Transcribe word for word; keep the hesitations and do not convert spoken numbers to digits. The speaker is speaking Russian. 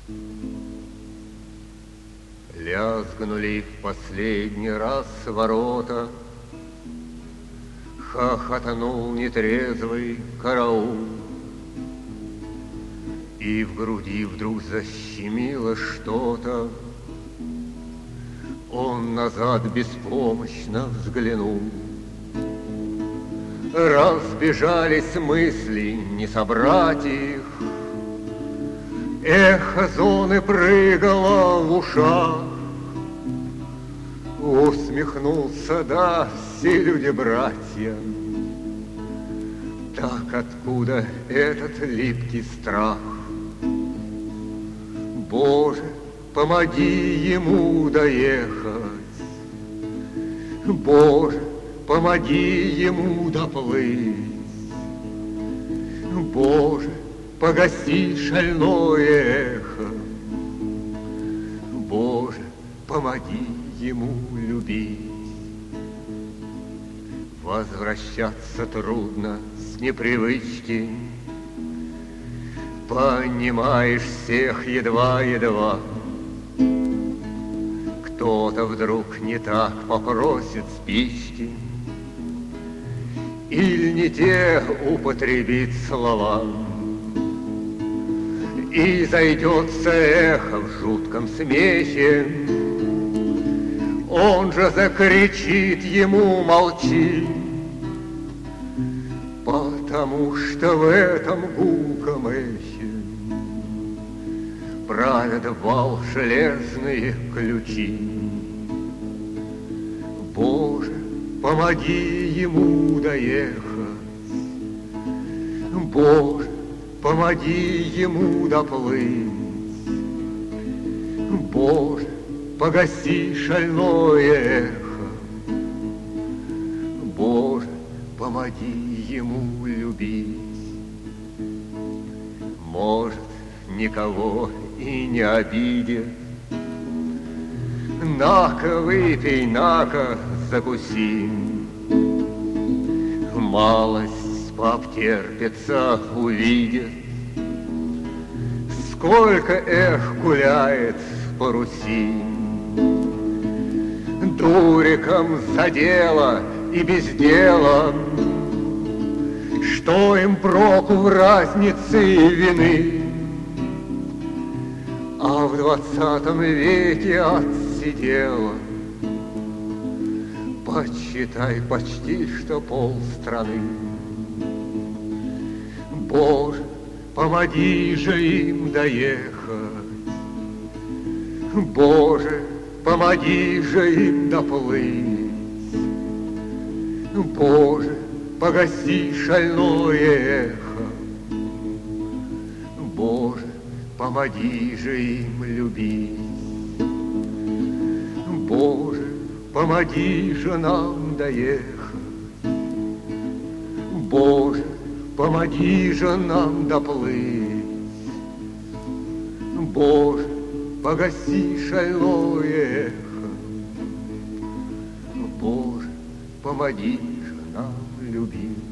Лязгнули в последний раз ворота, хохотнул нетрезвый караул, и в груди вдруг защемило что-то. Он назад беспомощно взглянул. Разбежались мысли, не собрать их. Эхо зоны прыгало в ушах. Усмехнулся, да, все люди-братья. Так откуда этот липкий страх? Боже, помоги ему доехать. Боже, помоги ему доплыть. Боже, погаси шальное эхо. Боже, помоги ему любить. Возвращаться трудно с непривычки. Понимаешь всех едва-едва. Кто-то вдруг не так попросит спички или не те употребит слова, и зайдется эхо в жутком смехе. Он же закричит ему: молчи, потому что в этом гулком эхе правят вал железные ключи. Боже, помоги ему доехать. Боже, помоги ему доплыть. Боже, погаси шальное эхо. Боже, помоги ему любить. Может, никого и не обидит. На-ка, выпей, на-ка, закуси. Малость пообтерпится, увидит, сколько эх гуляет по Руси. Дурикам за дело и без дела, что им проку в разнице вины? А в двадцатом веке отсидела, почитай, почти что полстраны. Боже, помоги же им доехать. Боже, помоги же им доплыть. Боже, погаси шальное эхо. Боже, помоги же им любить. Боже, помоги же нам доехать. Боже, помоги же нам доплыть. Боже, погаси шальное эхо. Боже, помоги же нам любить.